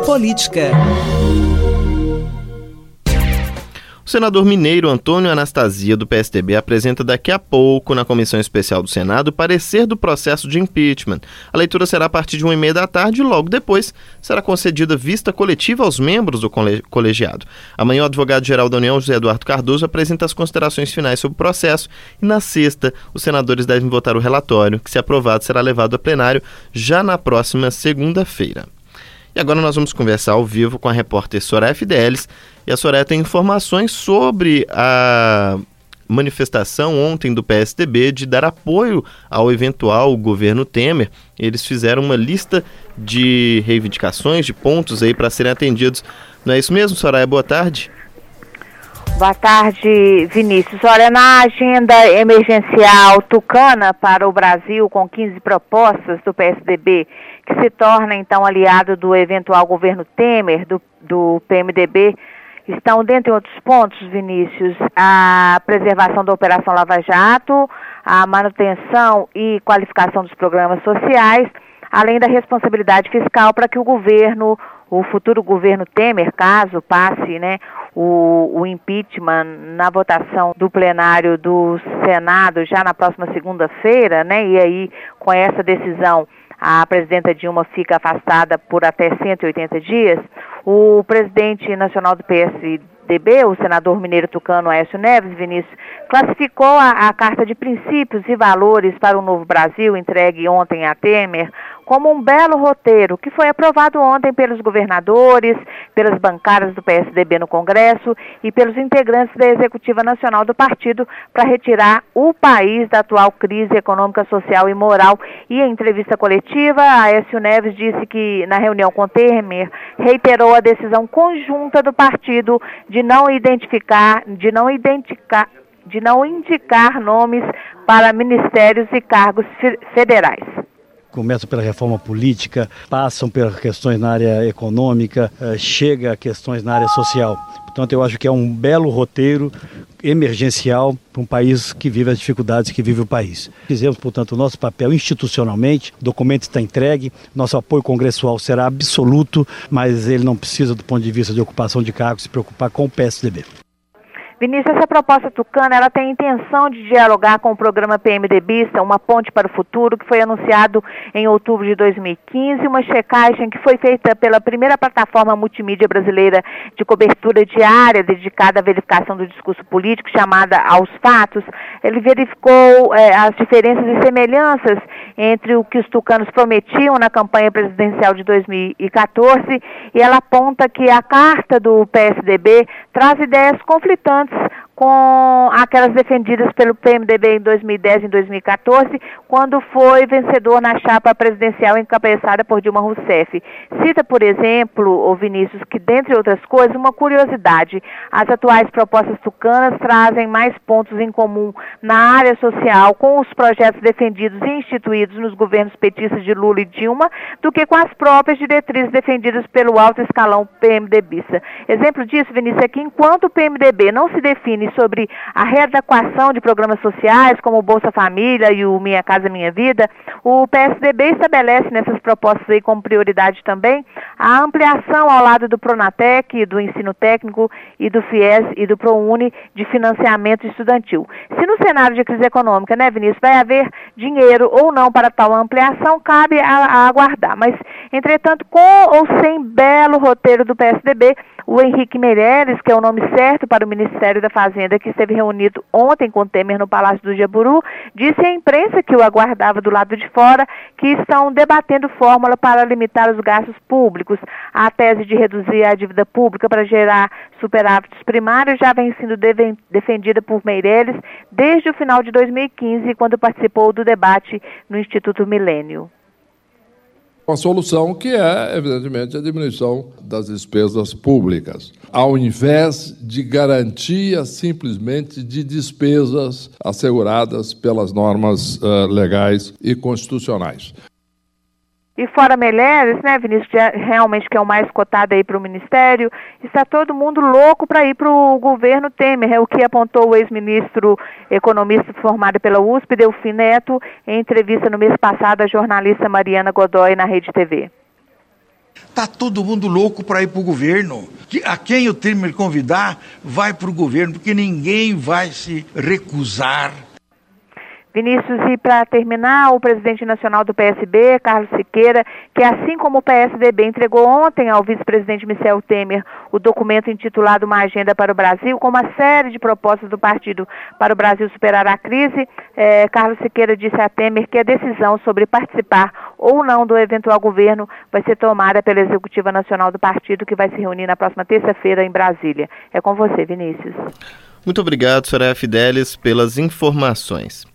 Política. O senador mineiro Antônio Anastasia, do PSDB, apresenta daqui a pouco, na Comissão Especial do Senado, o parecer do processo de impeachment. A leitura será a partir de 1h30 da tarde e logo depois será concedida vista coletiva aos membros do colegiado. Amanhã, o advogado-geral da União, José Eduardo Cardoso, apresenta as considerações finais sobre o processo e, na sexta, os senadores devem votar o relatório, que, se aprovado, será levado a plenário já na próxima segunda-feira. E agora nós vamos conversar ao vivo com a repórter Soraya Fidelis. E a Soraya tem informações sobre a manifestação ontem do PSDB de dar apoio ao eventual governo Temer. Eles fizeram uma lista de reivindicações, de pontos aí para serem atendidos. Não é isso mesmo, Soraya? Boa tarde. Boa tarde, Vinícius. Olha, na agenda emergencial tucana para o Brasil, com 15 propostas do PSDB, que se torna, então, aliado do eventual governo Temer, do PMDB, estão, dentre outros pontos, Vinícius, a preservação da Operação Lava Jato, a manutenção e qualificação dos programas sociais, além da responsabilidade fiscal para que o futuro governo Temer, caso passe, o impeachment na votação do plenário do Senado já na próxima segunda-feira, e aí, com essa decisão, a presidenta Dilma fica afastada por até 180 dias, o presidente nacional do PSDB, o senador mineiro tucano Aécio Neves, Vinícius, classificou a Carta de Princípios e Valores para o Novo Brasil, entregue ontem a Temer, como um belo roteiro que foi aprovado ontem pelos governadores, pelas bancadas do PSDB no Congresso e pelos integrantes da Executiva Nacional do partido para retirar o país da atual crise econômica, social e moral. E em entrevista coletiva, Aécio Neves disse que na reunião com Temer reiterou a decisão conjunta do partido de não indicar nomes para ministérios e cargos federais. Começam pela reforma política, passam pelas questões na área econômica, chega a questões na área social. Portanto, eu acho que é um belo roteiro emergencial para um país que vive as dificuldades que vive o país. Fizemos, portanto, o nosso papel institucionalmente, o documento está entregue, nosso apoio congressual será absoluto, mas ele não precisa, do ponto de vista de ocupação de cargos, se preocupar com o PSDB. Vinícius, essa proposta tucana, ela tem a intenção de dialogar com o programa PMDBista, Uma Ponte para o Futuro, que foi anunciado em outubro de 2015, uma checagem que foi feita pela primeira plataforma multimídia brasileira de cobertura diária dedicada à verificação do discurso político, chamada Aos Fatos. Ele verificou as diferenças e semelhanças entre o que os tucanos prometiam na campanha presidencial de 2014 e ela aponta que a carta do PSDB traz ideias conflitantes com aquelas defendidas pelo PMDB em 2010 e em 2014, quando foi vencedor na chapa presidencial encabeçada por Dilma Rousseff. Cita, por exemplo, Vinícius, que, dentre outras coisas, uma curiosidade, as atuais propostas tucanas trazem mais pontos em comum na área social com os projetos defendidos e instituídos nos governos petistas de Lula e Dilma do que com as próprias diretrizes defendidas pelo alto escalão PMDBista. Exemplo disso, Vinícius, é que enquanto o PMDB não se define sobre a readequação de programas sociais, como o Bolsa Família e o Minha Casa Minha Vida, o PSDB estabelece nessas propostas aí como prioridade também a ampliação ao lado do Pronatec, do Ensino Técnico e do FIES e do ProUni de financiamento estudantil. Se no cenário de crise econômica, Vinícius, vai haver dinheiro ou não para tal ampliação, cabe a aguardar. Mas, entretanto, com ou sem belo roteiro do PSDB, o Henrique Meirelles, que é o nome certo para o Ministério da Fazenda, que esteve reunido ontem com Temer no Palácio do Jaburu, disse à imprensa que o aguardava do lado de fora que estão debatendo fórmula para limitar os gastos públicos. A tese de reduzir a dívida pública para gerar superávites primários já vem sendo defendida por Meirelles desde o final de 2015, quando participou do debate no Instituto Milênio. Uma solução que é, evidentemente, a diminuição das despesas públicas, ao invés de garantia simplesmente de despesas asseguradas pelas normas legais e constitucionais. E fora Meirelles, Vinícius, realmente que é o mais cotado aí para o Ministério, está todo mundo louco para ir para o governo Temer, é o que apontou o ex-ministro economista formado pela USP, Delfim Neto, em entrevista no mês passado à jornalista Mariana Godoy na Rede TV. Tá todo mundo louco para ir para o governo. A quem o Temer convidar, vai para o governo, porque ninguém vai se recusar. Vinícius, e para terminar, o presidente nacional do PSB, Carlos Siqueira, que assim como o PSDB entregou ontem ao vice-presidente Michel Temer o documento intitulado Uma Agenda para o Brasil, com uma série de propostas do partido para o Brasil superar a crise, Carlos Siqueira disse a Temer que a decisão sobre participar ou não do eventual governo vai ser tomada pela Executiva Nacional do partido, que vai se reunir na próxima terça-feira em Brasília. É com você, Vinícius. Muito obrigado, Soraya Fidelis, pelas informações.